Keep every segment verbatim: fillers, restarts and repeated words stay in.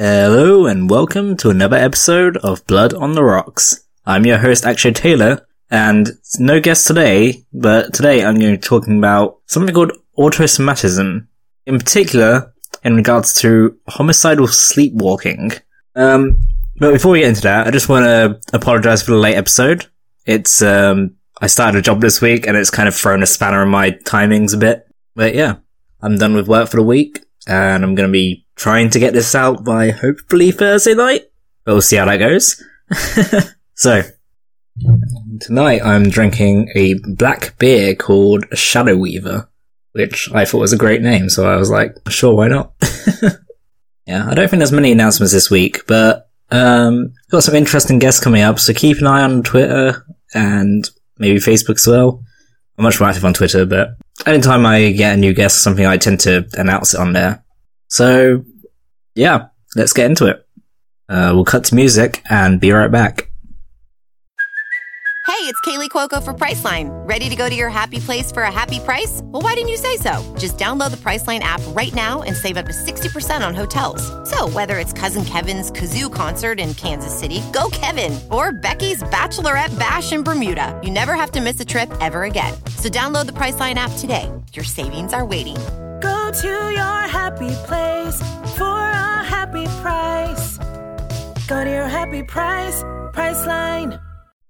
Hello and welcome to another episode of Blood on the Rocks. I'm your host Akshay Taylor, and no guest today, but today I'm going to be talking about something called autosomatism, in particular in regards to homicidal sleepwalking. Um, but before we get into that, I just want to apologize for the late episode. It's, um, I started a job this week and it's kind of thrown a spanner in my timings a bit. But yeah, I'm done with work for the week and I'm going to be trying to get this out by hopefully Thursday night. But we'll see how that goes. So, tonight I'm drinking a black beer called Shadow Weaver, which I thought was a great name, so I was like, sure, why not? Yeah, I don't think there's many announcements this week, but um, got some interesting guests coming up, so keep an eye on Twitter and maybe Facebook as well. I'm much more active on Twitter, but anytime I get a new guest or something, I tend to announce it on there. So, yeah, let's get into it. Uh, we'll cut to music and be right back. Hey, it's Kaylee Cuoco for Priceline. Ready to go to your happy place for a happy price? Well, why didn't you say so? Just download the Priceline app right now and save up to sixty percent on hotels. So whether it's Cousin Kevin's Kazoo Concert in Kansas City, go Kevin, or Becky's Bachelorette Bash in Bermuda, you never have to miss a trip ever again. So download the Priceline app today. Your savings are waiting. Go to your happy place for a happy price. Go to your happy price, Priceline.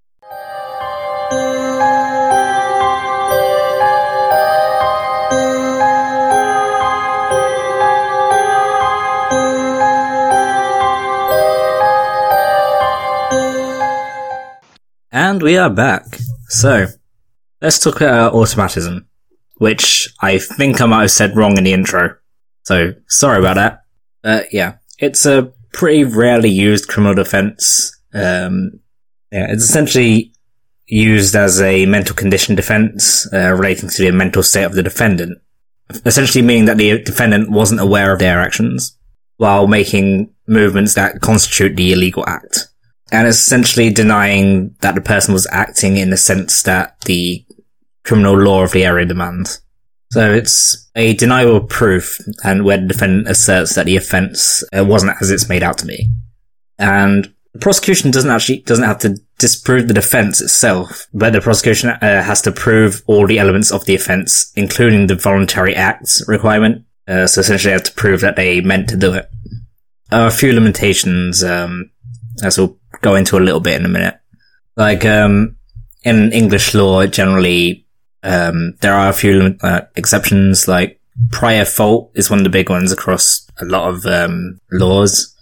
And we are back. So, let's talk about automatism, which I think I might have said wrong in the intro. So, sorry about that. Uh, yeah, it's a pretty rarely used criminal defense. Um, yeah, it's essentially used as a mental condition defense, uh, relating to the mental state of the defendant. Essentially meaning that the defendant wasn't aware of their actions, while making movements that constitute the illegal act. And it's essentially denying that the person was acting in the sense that the criminal law of the area demands. So it's a denial of proof, and where the defendant asserts that the offence uh, wasn't as it's made out to be. And the prosecution doesn't actually, doesn't have to disprove the defence itself, but the prosecution uh, has to prove all the elements of the offence, including the voluntary acts requirement. Uh, so essentially they have to prove that they meant to do it. There are a few limitations, um, as we'll go into a little bit in a minute. Like, um, in English law, generally, um, there are a few uh, exceptions, like prior fault is one of the big ones across a lot of, um, laws,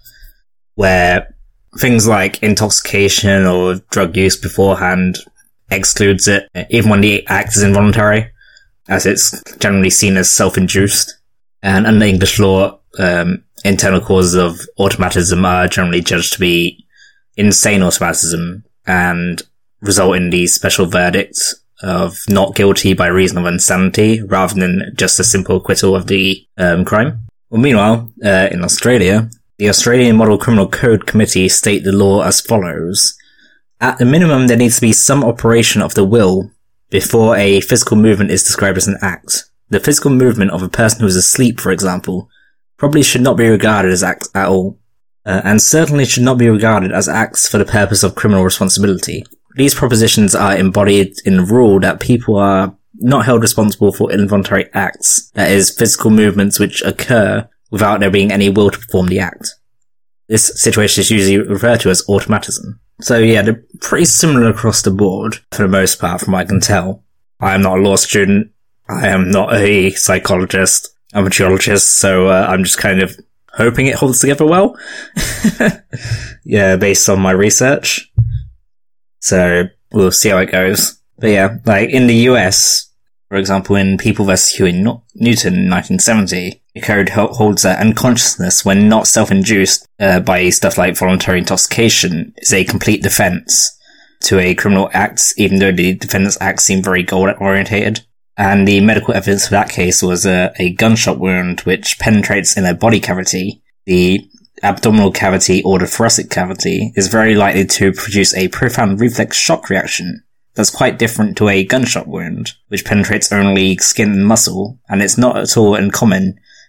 where things like intoxication or drug use beforehand excludes it, even when the act is involuntary, as it's generally seen as self-induced. And under English law, um, internal causes of automatism are generally judged to be insane automatism and result in the special verdict of not guilty by reason of insanity rather than just a simple acquittal of the um, crime. Well, meanwhile, uh, in Australia, the Australian Model Criminal Code Committee state the law as follows. At the minimum, there needs to be some operation of the will before a physical movement is described as an act. The physical movement of a person who is asleep, for example, probably should not be regarded as acts at all. Uh, and certainly should not be regarded as acts for the purpose of criminal responsibility. These propositions are embodied in the rule that people are not held responsible for involuntary acts, that is, physical movements which occur without there being any will to perform the act. This situation is usually referred to as automatism. So yeah, they're pretty similar across the board, for the most part, from what I can tell. I am not a law student, I am not a psychologist, I'm a geologist, so uh, I'm just kind of hoping it holds together well. Yeah, based on my research. So, we'll see how it goes. But yeah, like, in the U S, for example, in People versus Huey Newton in nineteen seventy, the code holds that unconsciousness, when not self-induced uh, by stuff like voluntary intoxication, is a complete defense to a criminal act, even though the defendant's acts seem very goal-orientated. And the medical evidence for that case was a, a gunshot wound which penetrates in a body cavity. The abdominal cavity or the thoracic cavity is very likely to produce a profound reflex shock reaction that's quite different to a gunshot wound, which penetrates only skin and muscle, and it's not at all uncommon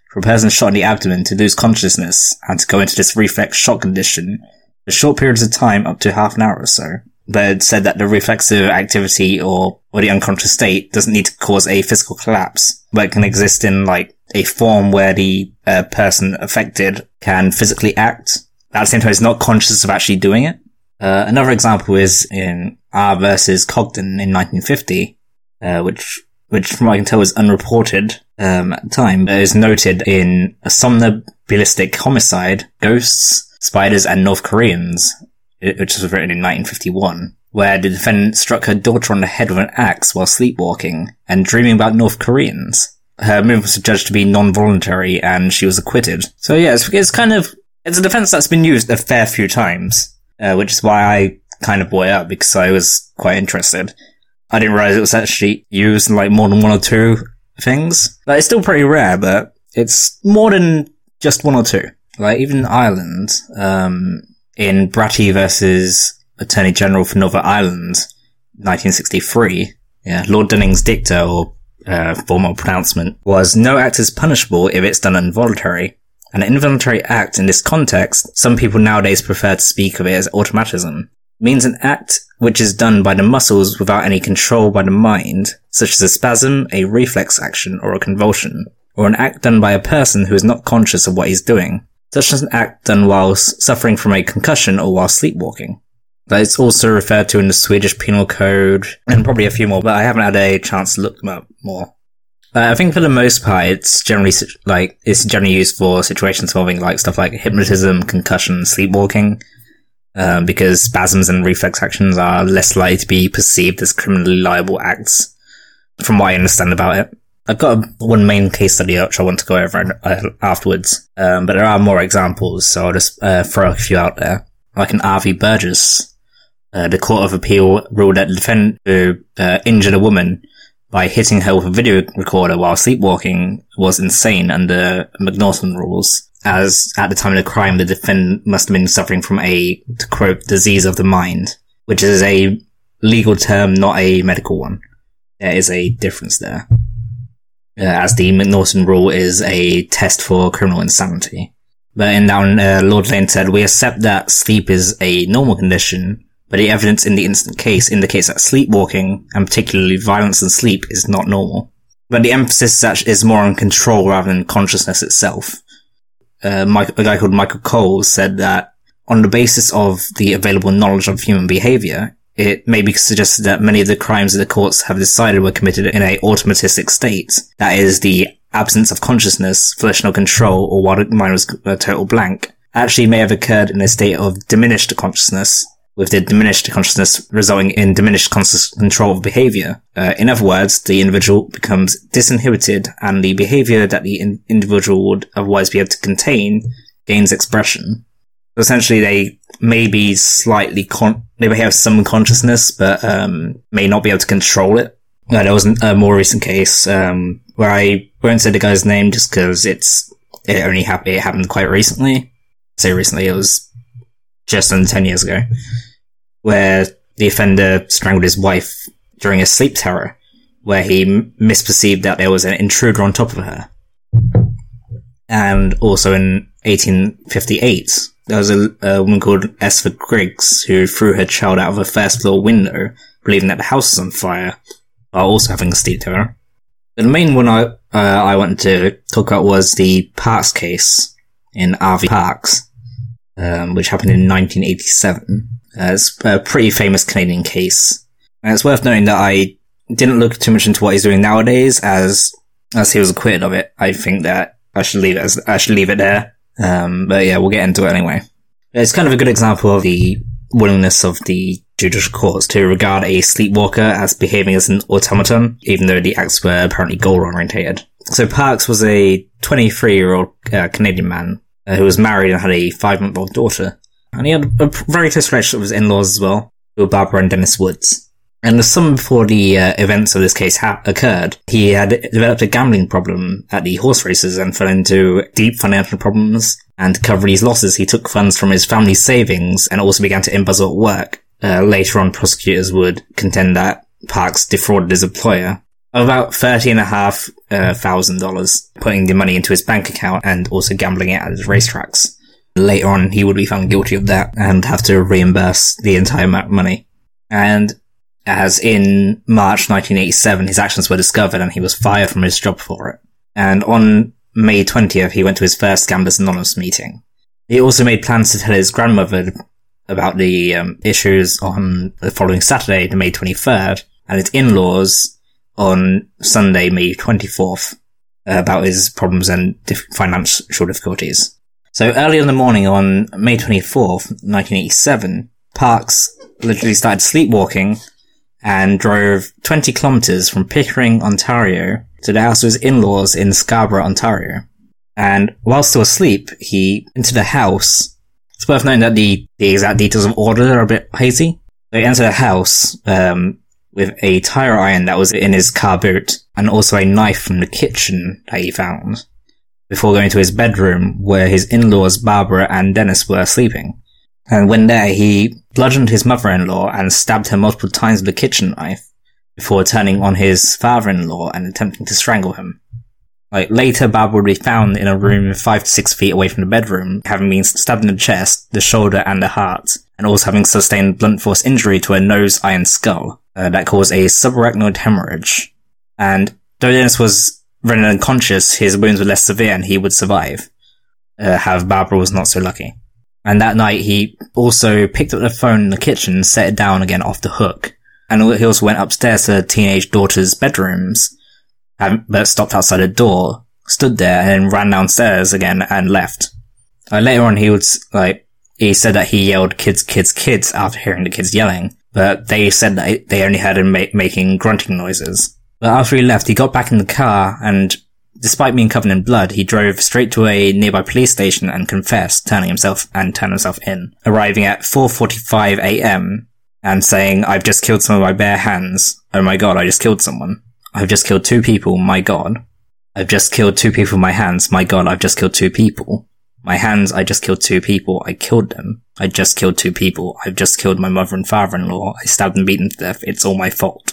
for a person shot in the abdomen to lose consciousness and to go into this reflex shock condition for short periods of time, up to half an hour or so. But it said that the reflexive activity or, or the unconscious state doesn't need to cause a physical collapse, but it can exist in like a form where the uh, person affected can physically act. At the same time, it's not conscious of actually doing it. Uh, another example is in R versus Cogden in nineteen fifty, uh, which, which from what I can tell was unreported, um, at the time, but is noted in a somnambulistic homicide, Ghosts, Spiders, and North Koreans, which was written in nineteen fifty-one, where the defendant struck her daughter on the head with an axe while sleepwalking and dreaming about North Koreans. Her movement was judged to be non-voluntary, and she was acquitted. So yeah, it's, it's kind of, it's a defense that's been used a fair few times, uh, which is why I kind of brought it up, because I was quite interested. I didn't realize it was actually used in like more than one or two things. Like, it's still pretty rare, but it's more than just one or two. Like, even Ireland, um, in Bratty versus Attorney General for Northern Ireland, nineteen sixty-three, yeah, Lord Dunning's dicta, or uh, formal pronouncement, was no act is punishable if it's done involuntary. An involuntary act in this context, some people nowadays prefer to speak of it as automatism, means an act which is done by the muscles without any control by the mind, such as a spasm, a reflex action, or a convulsion, or an act done by a person who is not conscious of what he's doing, such as an act done while suffering from a concussion or while sleepwalking. It's also referred to in the Swedish Penal Code, and probably a few more, but I haven't had a chance to look them up more. Uh, I think for the most part, it's generally, like, it's generally used for situations involving, like, stuff like hypnotism, concussion, sleepwalking, um, because spasms and reflex actions are less likely to be perceived as criminally liable acts, from what I understand about it. I've got a, one main case study which I want to go over uh, afterwards, um, but there are more examples, so I'll just uh, throw a few out there. Like in R V Burgess, uh, the Court of Appeal ruled that the defendant who uh, injured a woman by hitting her with a video recorder while sleepwalking was insane under McNaughton rules, as at the time of the crime the defendant must have been suffering from a, to quote, disease of the mind, which is a legal term, not a medical one. There is a difference there. Uh, as the McNaughton rule is a test for criminal insanity. But in that one, uh, Lord Lane said, we accept that sleep is a normal condition, but the evidence in the instant case indicates that sleepwalking, and particularly violence in sleep, is not normal. But the emphasis is more on control rather than consciousness itself. Uh, Mike, a guy called Michael Cole said that, on the basis of the available knowledge of human behaviour, it may be suggested that many of the crimes that the courts have decided were committed in a automatistic state, that is, the absence of consciousness, volitional control, or while the mind was a total blank, actually may have occurred in a state of diminished consciousness, with the diminished consciousness resulting in diminished conscious control of behaviour. Uh, in other words, the individual becomes disinhibited, and the behaviour that the in- individual would otherwise be able to contain gains expression. So essentially, they may be slightly con- they may have some consciousness, but um, may not be able to control it. Uh, there was a more recent case um, where I won't say the guy's name just because it's it only hap- it happened quite recently. I say recently, it was just under ten years ago, where the offender strangled his wife during a sleep terror, where he m- misperceived that there was an intruder on top of her. And also in eighteen fifty-eight, there was a, a woman called Esther Griggs who threw her child out of a first floor window, believing that the house was on fire, while also having a sleep terror. The main one I uh, I wanted to talk about was the Parks case in R V Parks, um, which happened in nineteen eighty-seven. Uh, it's a pretty famous Canadian case. And it's worth noting that I didn't look too much into what he's doing nowadays, as as he was acquitted of it. I think that I should leave it as I should leave it there. Um, but yeah, we'll get into it anyway. It's kind of a good example of the willingness of the judicial courts to regard a sleepwalker as behaving as an automaton, even though the acts were apparently goal-orientated. So Parks was a twenty-three-year-old uh, Canadian man uh, who was married and had a five-month-old daughter. And he had a very close relationship with his in-laws as well, who were Barbara and Dennis Woods. And the summer before the uh, events of this case ha- occurred, he had developed a gambling problem at the horse races and fell into deep financial problems. And to cover these losses, he took funds from his family's savings and also began to embezzle at work. Uh, later on, prosecutors would contend that Parks defrauded his employer. of about thirty and a half uh, thousand dollars, putting the money into his bank account and also gambling it at his racetracks. Later on, he would be found guilty of that and have to reimburse the entire amount of money. And as in March nineteen eighty-seven, his actions were discovered and he was fired from his job for it. And on May twentieth, he went to his first Gamblers Anonymous meeting. He also made plans to tell his grandmother about the um, issues on the following Saturday, the May twenty-third, and his in-laws on Sunday, May twenty-fourth, uh, about his problems and dif- financial difficulties. So early in the morning on May twenty-fourth, nineteen eighty-seven, Parks literally started sleepwalking and drove twenty kilometers from Pickering, Ontario to the house of his in-laws in Scarborough, Ontario. And while still asleep, he entered the house. It's worth noting that the, the exact details of order are a bit hazy. So he entered the house, um, with a tire iron that was in his car boot, and also a knife from the kitchen that he found, before going to his bedroom where his in-laws Barbara and Dennis were sleeping. And when there, he bludgeoned his mother-in-law and stabbed her multiple times with a kitchen knife, before turning on his father-in-law and attempting to strangle him. Like, later, Barbara would be found in a room five to six feet away from the bedroom, having been stabbed in the chest, the shoulder, and the heart, and also having sustained blunt force injury to a nose iron skull. Uh, that caused a subarachnoid hemorrhage. And though Dennis was rendered unconscious, his wounds were less severe and he would survive. Uh, however, Barbara was not so lucky. And that night, he also picked up the phone in the kitchen, set it down again off the hook. And he also went upstairs to the teenage daughter's bedrooms, but stopped outside the door, stood there, and then ran downstairs again and left. Uh, later on, he would, like, he said that he yelled kids, kids, kids after hearing the kids yelling. But they said that they only heard him ma- making grunting noises. But after he left, he got back in the car, and despite being covered in blood, he drove straight to a nearby police station and confessed, turning himself and turning himself in, arriving at four forty-five a.m. and saying, "I've just killed someone with my bare hands. Oh my god, I just killed someone. I've just killed two people, my god. I've just killed two people with my hands, my god, I've just killed two people. My hands, I just killed two people, I killed them. I just killed two people, I've just killed my mother and father-in-law, I stabbed and beaten to death, it's all my fault."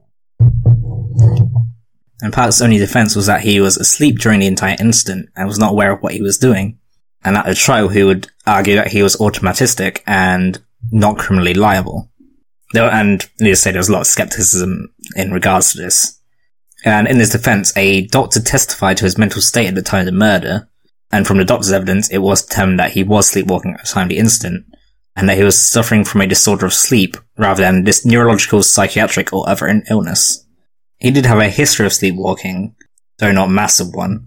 And Park's only defense was that he was asleep during the entire incident and was not aware of what he was doing. And at the trial, he would argue that he was automatistic and not criminally liable. There, and needless to say, there was a lot of skepticism in regards to this. And in his defense, a doctor testified to his mental state at the time of the murder, and from the doctor's evidence, it was determined that he was sleepwalking at the time of the incident, and that he was suffering from a disorder of sleep, rather than this neurological, psychiatric, or other illness. He did have a history of sleepwalking, though not a massive one,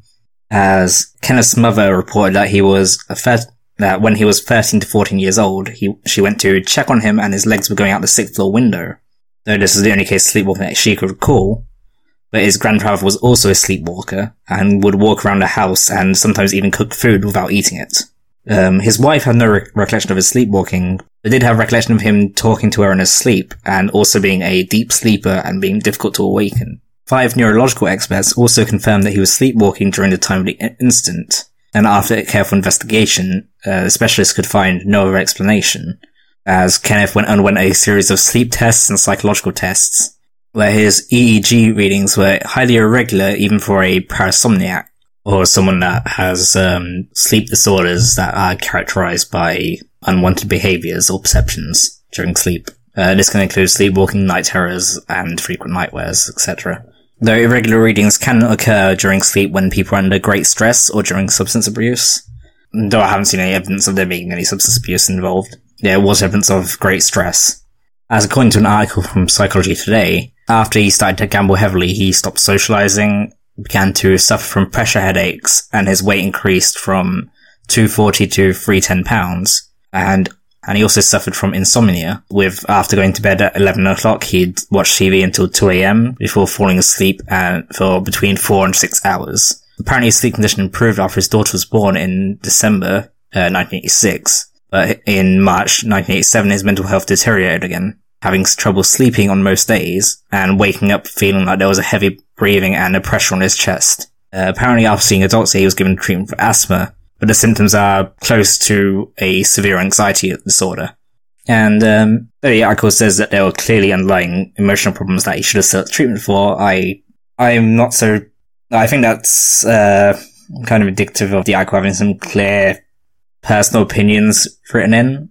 as Kenneth's mother reported that he was a thir- that when he was thirteen to fourteen years old, he she went to check on him and his legs were going out the sixth floor window, though this is the only case of sleepwalking that she could recall. But his grandfather was also a sleepwalker, and would walk around the house and sometimes even cook food without eating it. Um, his wife had no re- recollection of his sleepwalking, but did have recollection of him talking to her in his sleep, and also being a deep sleeper and being difficult to awaken. Five neurological experts also confirmed that he was sleepwalking during the time of the incident, and after a careful investigation, uh, the specialists could find no other explanation, as Kenneth went underwent a series of sleep tests and psychological tests, where his E E G readings were highly irregular even for a parasomniac, or someone that has um, sleep disorders that are characterized by unwanted behaviors or perceptions during sleep. Uh, this can include sleepwalking, night terrors, and frequent nightmares, et cetera. Though irregular readings can occur during sleep when people are under great stress or during substance abuse, though I haven't seen any evidence of there being any substance abuse involved, there was evidence of great stress. As according to an article from Psychology Today, after he started to gamble heavily, he stopped socializing, began to suffer from pressure headaches, and his weight increased from two forty to three hundred ten pounds. And and he also suffered from insomnia, with after going to bed at eleven o'clock, he'd watch T V until two a.m. before falling asleep and for between four and six hours. Apparently his sleep condition improved after his daughter was born in December uh, nineteen eighty-six, but in March nineteen eighty-seven his mental health deteriorated again, having trouble sleeping on most days, and waking up feeling like there was a heavy breathing and a pressure on his chest. Uh, apparently after seeing a doctor, he was given treatment for asthma, but the symptoms are close to a severe anxiety disorder. And um, the article says that there were clearly underlying emotional problems that he should have sought treatment for, that is I'm not so... I think that's uh, kind of indicative of the article having some clear personal opinions written in,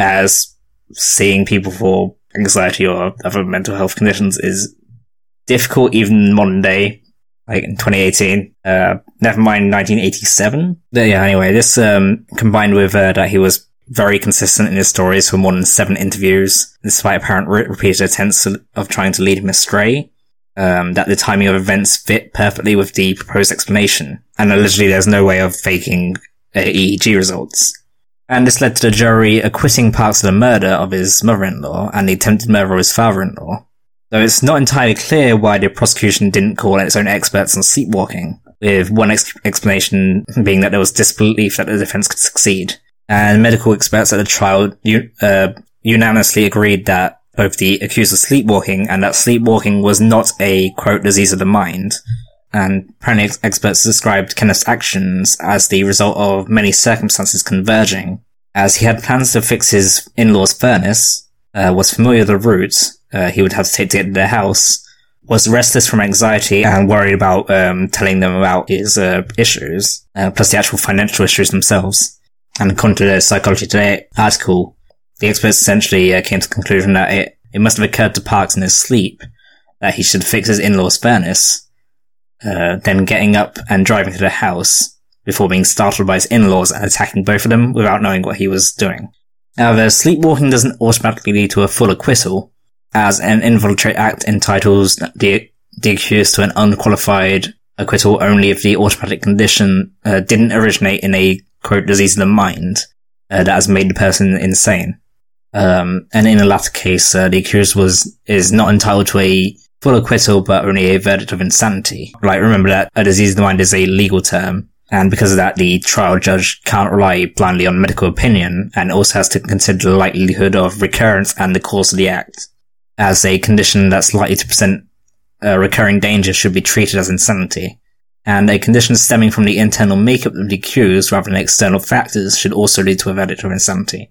as seeing people for anxiety or other mental health conditions is difficult even in modern day, like in twenty eighteen. Uh, never mind nineteen eighty-seven. But yeah, anyway, this um, combined with uh, that he was very consistent in his stories for more than seven interviews, despite apparent re- repeated attempts of trying to lead him astray. Um, that the timing of events fit perfectly with the proposed explanation, and allegedly there's no way of faking uh, E E G results. And this led to the jury acquitting Parks of the murder of his mother-in-law and the attempted murder of his father-in-law. Though it's not entirely clear why the prosecution didn't call its own experts on sleepwalking, with one ex- explanation being that there was disbelief that the defense could succeed. And medical experts at the trial uh, unanimously agreed that both the accused was sleepwalking and that sleepwalking was not a, quote, disease of the mind. And apparently ex- experts described Kenneth's actions as the result of many circumstances converging, as he had plans to fix his in-laws' furnace, uh, was familiar with the route uh, he would have to take to get to their house, was restless from anxiety and worried about um, telling them about his uh, issues, uh, plus the actual financial issues themselves. And according to the Psychology Today article, the experts essentially uh, came to the conclusion that it, it must have occurred to Parks in his sleep that he should fix his in-laws' furnace, uh, then getting up and driving to the house before being startled by his in-laws and attacking both of them without knowing what he was doing. However, sleepwalking doesn't automatically lead to a full acquittal, as an involuntary act entitles the, the accused to an unqualified acquittal only if the automatic condition uh, didn't originate in a, quote, disease of the mind uh, that has made the person insane. Um, and in the latter case, uh, the accused was, is not entitled to a full acquittal, but only a verdict of insanity. Like, remember that a disease of the mind is a legal term, and because of that, the trial judge can't rely blindly on medical opinion, and also has to consider the likelihood of recurrence and the cause of the act. As a condition that's likely to present a recurring danger should be treated as insanity. And a condition stemming from the internal makeup of the accused rather than external factors should also lead to a verdict of insanity.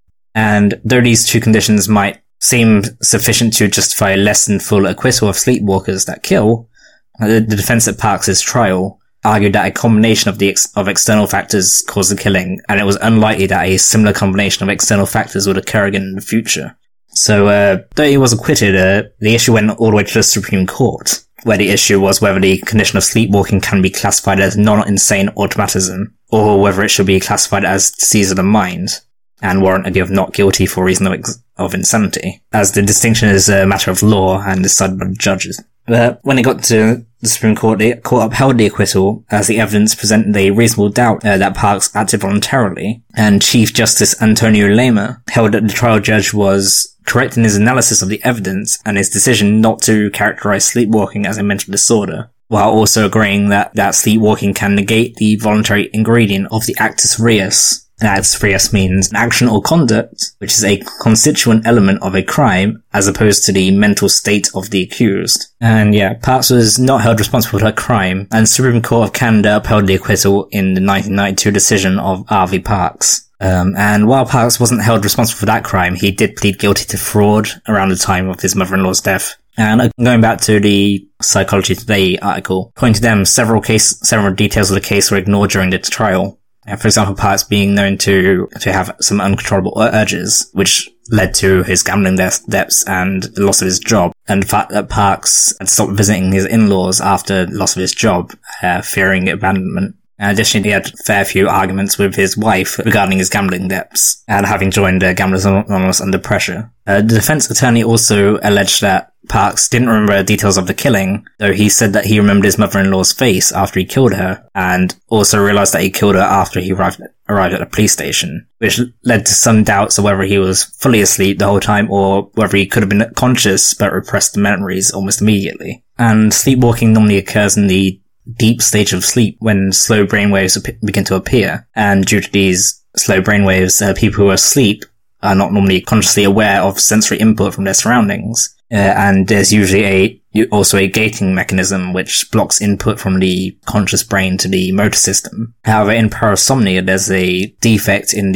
And though these two conditions might seem sufficient to justify a less than full acquittal of sleepwalkers that kill, the, the defense at Parks' trial argued that a combination of the ex- of external factors caused the killing, and it was unlikely that a similar combination of external factors would occur again in the future. So, uh, though he was acquitted, uh, the issue went all the way to the Supreme Court, where the issue was whether the condition of sleepwalking can be classified as non-insane automatism, or whether it should be classified as disease of the mind, and warrant a deal of not guilty for reason of, ex- of insanity, as the distinction is a matter of law and decided by the judges. But when it got to the Supreme Court, the court upheld the acquittal as the evidence presented a reasonable doubt uh, that Parks acted voluntarily, and Chief Justice Antonio Lema held that the trial judge was correct in his analysis of the evidence and his decision not to characterize sleepwalking as a mental disorder, while also agreeing that, that sleepwalking can negate the voluntary ingredient of the actus reus. Actus reus means an action or conduct, which is a constituent element of a crime, as opposed to the mental state of the accused. And yeah, Parks was not held responsible for that crime, and Supreme Court of Canada upheld the acquittal in the nineteen ninety-two decision of R V Parks. Um, and while Parks wasn't held responsible for that crime, he did plead guilty to fraud around the time of his mother-in-law's death. And going back to the Psychology Today article, according to them, several case, several details of the case were ignored during the trial. For example, Parks being known to, to have some uncontrollable urges, which led to his gambling debts and the loss of his job. And the fact that Parks had stopped visiting his in-laws after the loss of his job, uh, fearing abandonment. And additionally, he had a fair few arguments with his wife regarding his gambling debts, and having joined uh, Gamblers Anonymous under pressure. Uh, the defense attorney also alleged that Parks didn't remember details of the killing, though he said that he remembered his mother-in-law's face after he killed her, and also realized that he killed her after he arrived, arrived at the police station, which led to some doubts of whether he was fully asleep the whole time or whether he could have been conscious but repressed the memories almost immediately. And sleepwalking normally occurs in the deep stage of sleep when slow brainwaves ap- begin to appear, and due to these slow brainwaves, uh, people who are asleep are not normally consciously aware of sensory input from their surroundings. Uh, and there's usually a also a gating mechanism which blocks input from the conscious brain to the motor system. However, in parasomnia, there's a defect in the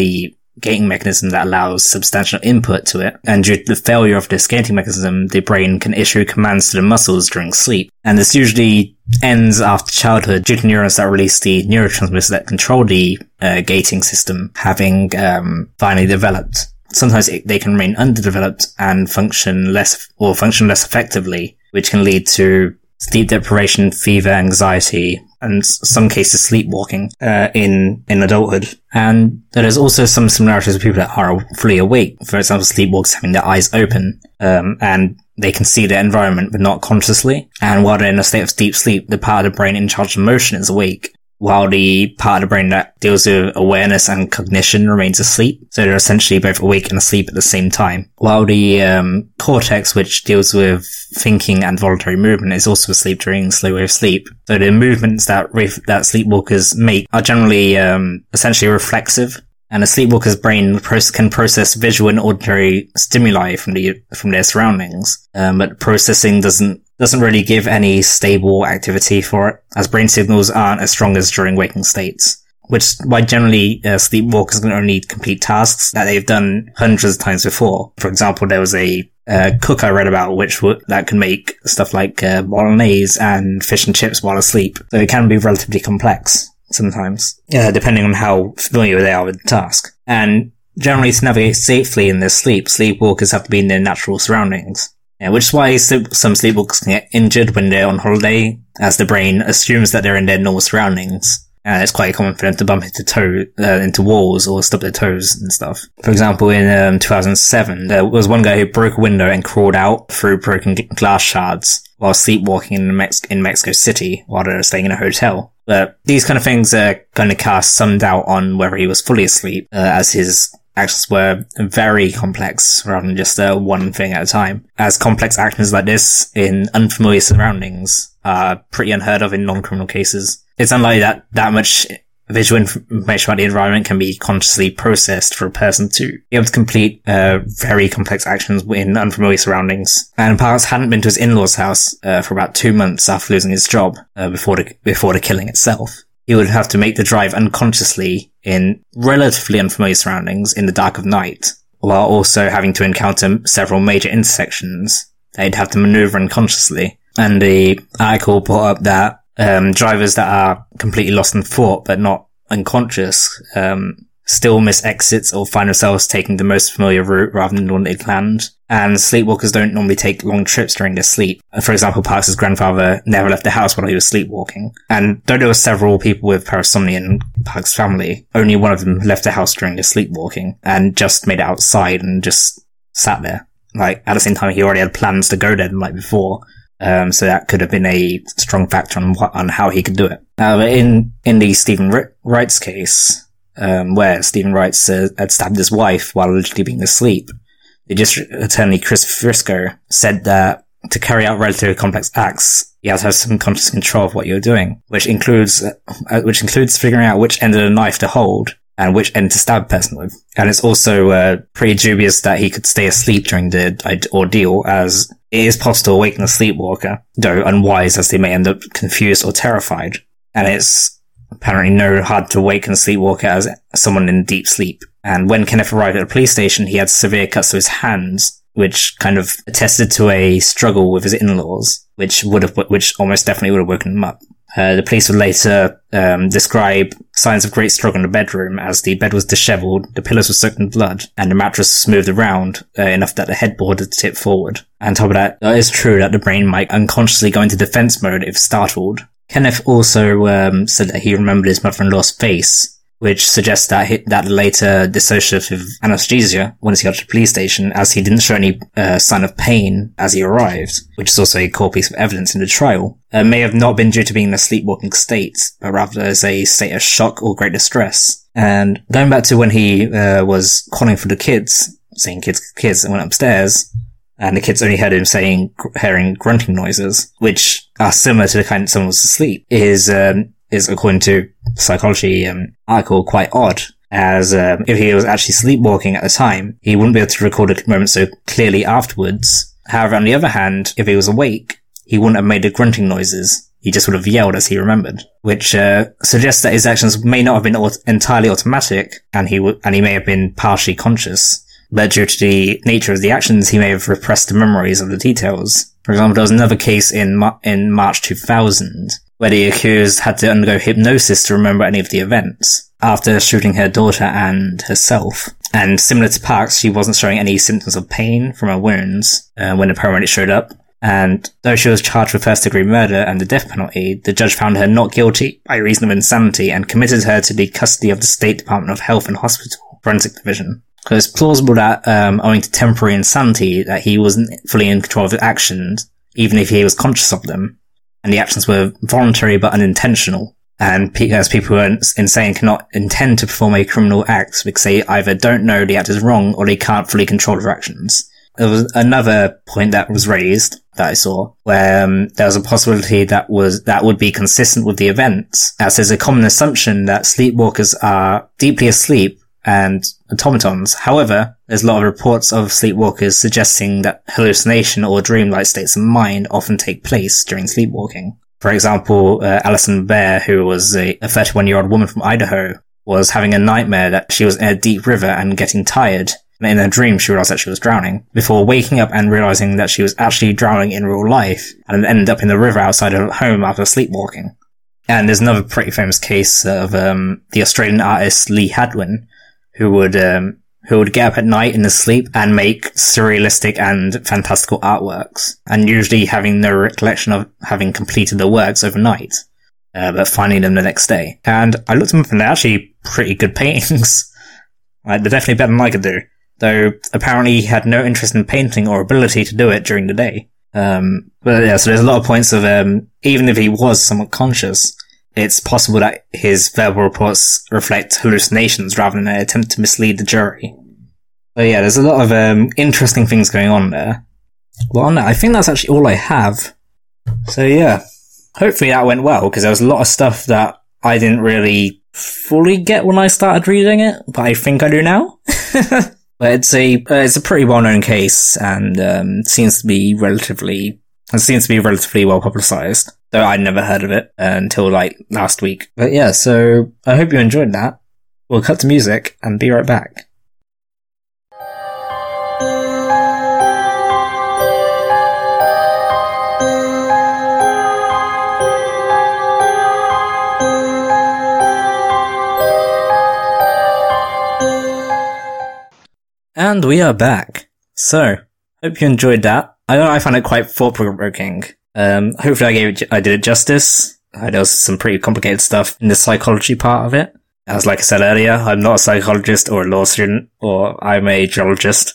gating mechanism that allows substantial input to it, and due to the failure of this gating mechanism, the brain can issue commands to the muscles during sleep. And this usually ends after childhood due to neurons that release the neurotransmitters that control the uh, gating system having um, finally developed. Sometimes it, they can remain underdeveloped and function less or function less effectively, which can lead to sleep deprivation, fever, anxiety, and some cases sleepwalking uh, in in adulthood. And there's also some similarities with people that are fully awake. For example, sleepwalkers having their eyes open, um, and they can see their environment but not consciously. And while they're in a state of deep sleep, the part of the brain in charge of motion is awake, while the part of the brain that deals with awareness and cognition remains asleep. So they're essentially both awake and asleep at the same time. While the um, cortex, which deals with thinking and voluntary movement, is also asleep during slow wave sleep. So the movements that ref- that sleepwalkers make are generally um, essentially reflexive. And a sleepwalker's brain proce- can process visual and auditory stimuli from the from their surroundings, um, but processing doesn't doesn't really give any stable activity for it, as brain signals aren't as strong as during waking states. Which is why generally uh, sleepwalkers can only complete tasks that they've done hundreds of times before. For example, there was a uh, cook I read about which w- that can make stuff like uh, bolognese and fish and chips while asleep. So it can be relatively complex sometimes, uh, depending on how familiar they are with the task. And generally, to navigate safely in their sleep, sleepwalkers have to be in their natural surroundings. Yeah, which is why some sleepwalkers can get injured when they're on holiday, as the brain assumes that they're in their normal surroundings. And it's quite common for them to bump into toe, uh, into walls or stub their toes and stuff. For example, in um, two thousand seven, there was one guy who broke a window and crawled out through broken glass shards while sleepwalking in, Mex- in Mexico City while they were staying in a hotel. But these kind of things are going to cast some doubt on whether he was fully asleep, uh, as his actions were very complex rather than just uh, one thing at a time. As complex actions like this in unfamiliar surroundings are pretty unheard of in non-criminal cases. It's unlikely that that much visual information about the environment can be consciously processed for a person to be able to complete uh, very complex actions in unfamiliar surroundings. And Parks hadn't been to his in-laws' house uh, for about two months after losing his job uh, before the before the killing itself. He would have to make the drive unconsciously in relatively unfamiliar surroundings in the dark of night, while also having to encounter several major intersections that he'd have to maneuver unconsciously. And the article brought up that Um, drivers that are completely lost in thought but not unconscious um, still miss exits or find themselves taking the most familiar route rather than the one they planned. And sleepwalkers don't normally take long trips during their sleep. For example, Parks' grandfather never left the house while he was sleepwalking. And though there were several people with parasomnia in Parks' family, only one of them left the house during their sleepwalking and just made it outside and just sat there. Like, at the same time, he already had plans to go there the night before. Um, so that could have been a strong factor on what, on how he could do it. Now, in, in the Stephen Wright's case, um, where Stephen Wright uh, had stabbed his wife while allegedly being asleep, the district attorney, Chris Frisco, said that to carry out relatively complex acts, you have to have some conscious control of what you're doing, which includes, uh, which includes figuring out which end of the knife to hold and which end to stab a person with. And it's also, uh, pretty dubious that he could stay asleep during the ordeal, as it is possible to awaken a sleepwalker, though unwise as they may end up confused or terrified. And it's apparently no hard to awaken a sleepwalker as someone in deep sleep. And when Kenneth arrived at the police station, he had severe cuts to his hands, which kind of attested to a struggle with his in-laws, which would have, which almost definitely would have woken him up. Uh, the police would later um, describe signs of great struggle in the bedroom, as the bed was disheveled, the pillows were soaked in blood, and the mattress was smoothed around uh, enough that the headboard had tipped forward. And on top of that, it is true that the brain might unconsciously go into defense mode if startled. Kenneth also um, said that he remembered his mother-in-law's face, which suggests that he, that later dissociative anesthesia once he got to the police station, as he didn't show any uh, sign of pain as he arrived, which is also a core piece of evidence in the trial, uh, may have not been due to being in a sleepwalking state, but rather as a state of shock or great distress. And going back to when he uh, was calling for the kids, saying kids, kids, and went upstairs, and the kids only heard him saying, hearing grunting noises, which are similar to the kind that someone was asleep, is um, is, according to psychology um, article, quite odd, as um, if he was actually sleepwalking at the time, he wouldn't be able to record a moment so clearly afterwards. However, on the other hand, if he was awake, he wouldn't have made the grunting noises. He just would have yelled as he remembered. which uh, suggests that his actions may not have been aut- entirely automatic, and he w- and he may have been partially conscious. But due to the nature of the actions, he may have repressed the memories of the details. For example, there was another case in Mar- in March two thousand, where the accused had to undergo hypnosis to remember any of the events, after shooting her daughter and herself. And similar to Parks, she wasn't showing any symptoms of pain from her wounds uh, when the paramedics showed up. And though she was charged with first-degree murder and the death penalty, the judge found her not guilty by reason of insanity and committed her to the custody of the State Department of Health and Hospital Forensic Division. So it's plausible that, um, owing to temporary insanity, that he wasn't fully in control of his actions, even if he was conscious of them. And the actions were voluntary but unintentional. And pe- as people who are insane cannot intend to perform a criminal act because they either don't know the act is wrong or they can't fully control their actions. There was another point that was raised that I saw, where um, there was a possibility that was that would be consistent with the events, as there's a common assumption that sleepwalkers are deeply asleep and automatons. However, there's a lot of reports of sleepwalkers suggesting that hallucination or dreamlike states of mind often take place during sleepwalking. For example, uh, Alison Bear, who was a thirty-one-year-old woman from Idaho, was having a nightmare that she was in a deep river and getting tired. And in her dream, she realized that she was drowning, before waking up and realizing that she was actually drowning in real life, and ended up in the river outside her home after sleepwalking. And there's another pretty famous case of um, the Australian artist Lee Hadwin, who would um, who would get up at night in his sleep and make surrealistic and fantastical artworks, and usually having no recollection of having completed the works overnight, uh, but finding them the next day. And I looked them up and they're actually pretty good paintings. Like, they're definitely better than I could do. Though, apparently he had no interest in painting or ability to do it during the day. Um, but yeah, so there's a lot of points of, um, even if he was somewhat conscious, it's possible that his verbal reports reflect hallucinations rather than an attempt to mislead the jury. So yeah, there's a lot of, um, interesting things going on there. Well, on that, I think that's actually all I have. So yeah, hopefully that went well, because there was a lot of stuff that I didn't really fully get when I started reading it, but I think I do now. But it's a uh, it's a pretty well known case, and um, seems to be relatively it seems to be relatively well publicized. Though I'd never heard of it uh, until like last week. But yeah, so I hope you enjoyed that. We'll cut to music and be right back. And we are back. So, hope you enjoyed that. I know I found it quite thought-provoking. Um, hopefully I gave it, I did it justice. Uh, there was some pretty complicated stuff in the psychology part of it. As like I said earlier, I'm not a psychologist or a law student, or I'm a geologist.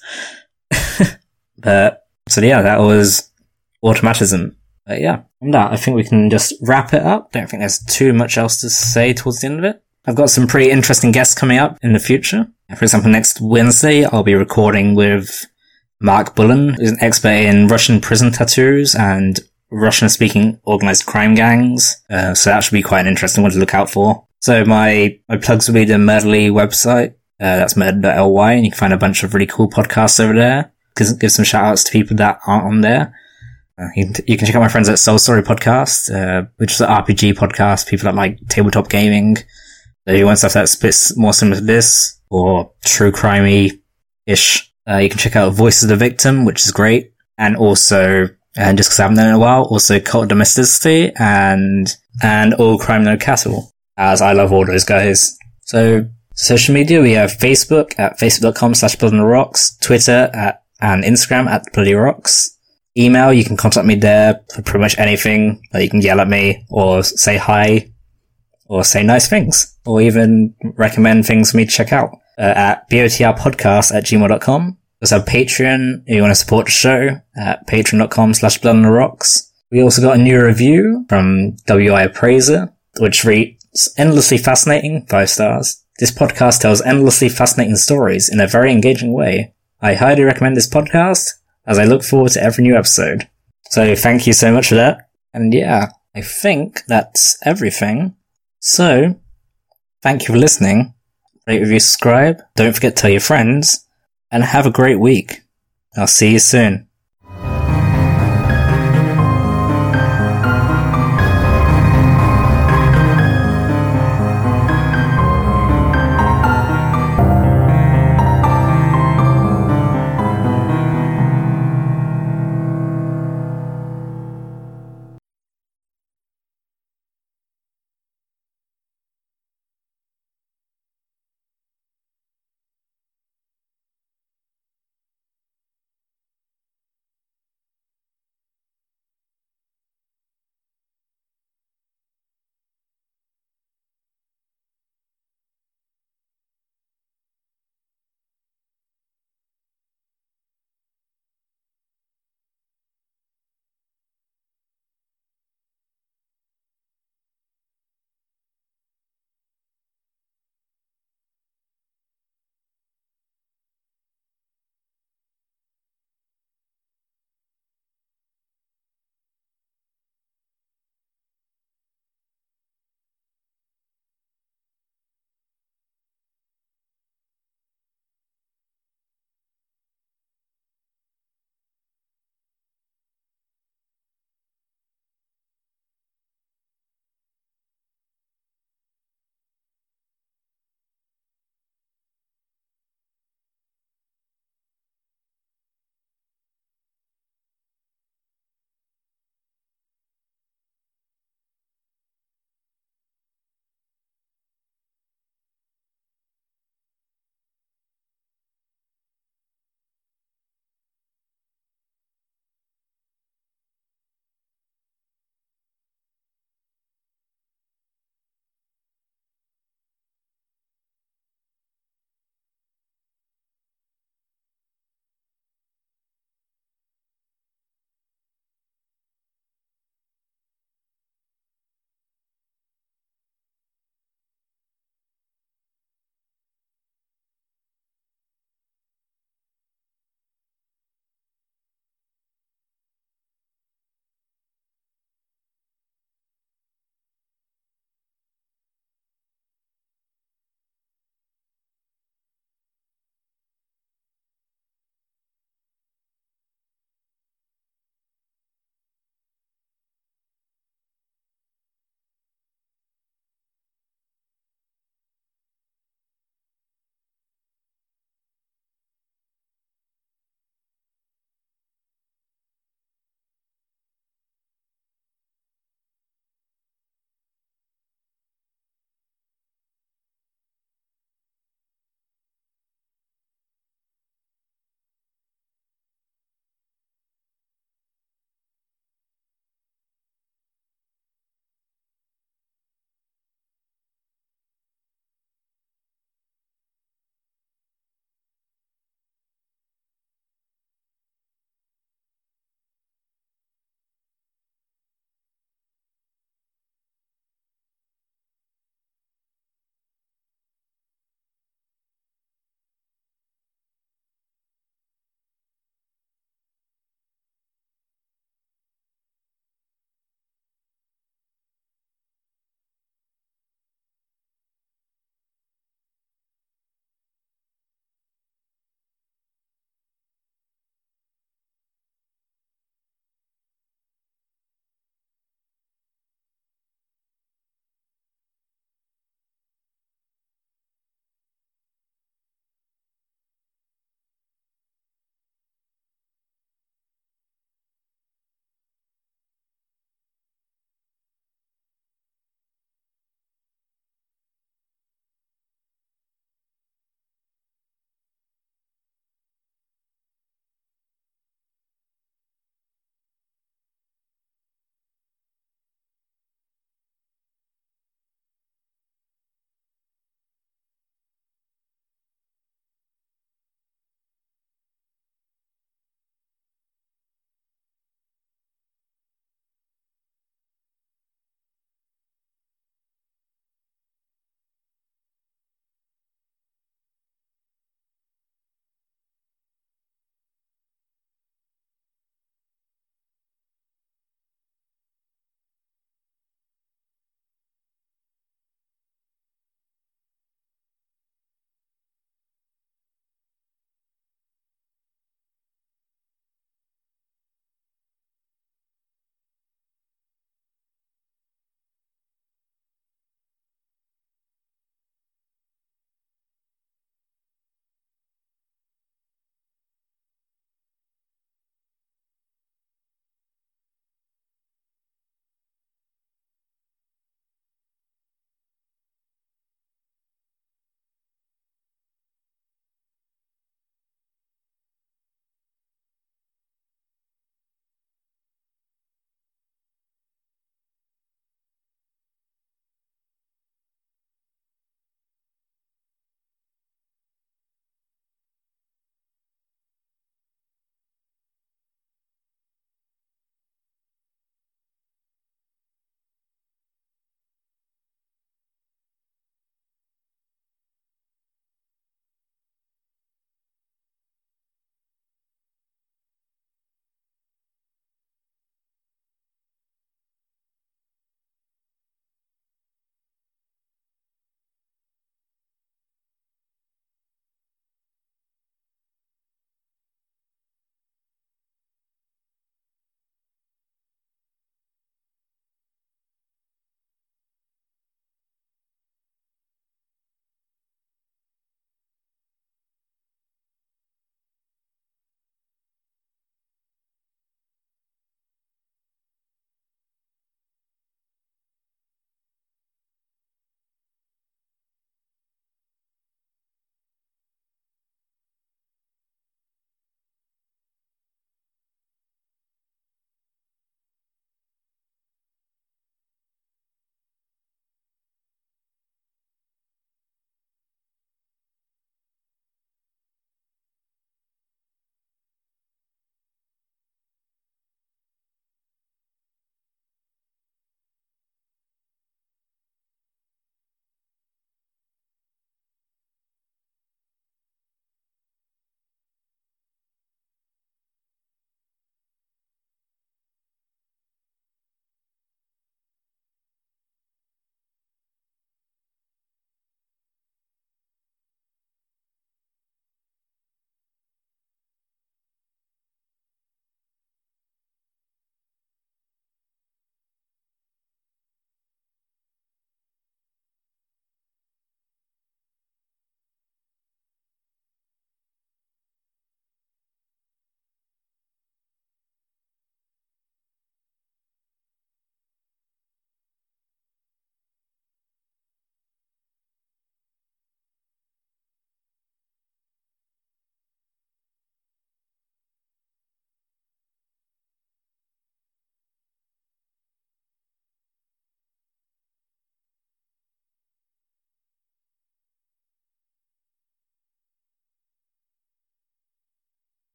But, so yeah, that was automatism. But yeah, on that, I think we can just wrap it up. Don't think there's too much else to say towards the end of it. I've got some pretty interesting guests coming up in the future. For example, next Wednesday, I'll be recording with Mark Bullen, who's an expert in Russian prison tattoos and Russian-speaking organized crime gangs. Uh, so that should be quite an interesting one to look out for. So my, my plugs will be the Murderly website. Uh, that's murder dot l y, and you can find a bunch of really cool podcasts over there. Give, give some shout-outs to people that aren't on there. Uh, you, can, you can check out my friends at Soul Story Podcast, uh, which is an R P G podcast, people that like tabletop gaming. If you want stuff that spits more similar to this, or true crimey-ish, uh, you can check out Voice of the Victim, which is great. And also, and just because I haven't done it in a while, also Cult of Domesticity and, and All Crime No Cattle, as I love all those guys. So, social media, we have Facebook at facebook.com slash Blood on the Rocks, Twitter at, and Instagram at Bloody Rocks. Email, you can contact me there for pretty much anything. Like, you can yell at me, or say hi, or say nice things, or even recommend things for me to check out uh, at botrpodcast at gmail dot com. We also have Patreon if you want to support the show at patreon.com slash blood on the rocks. We also got a new review from W I Appraiser, which reads, endlessly fascinating, five stars. This podcast tells endlessly fascinating stories in a very engaging way. I highly recommend this podcast, as I look forward to every new episode. So thank you so much for that. And yeah, I think that's everything. So, thank you for listening. Rate, review, subscribe. Don't forget to tell your friends. And have a great week. I'll see you soon.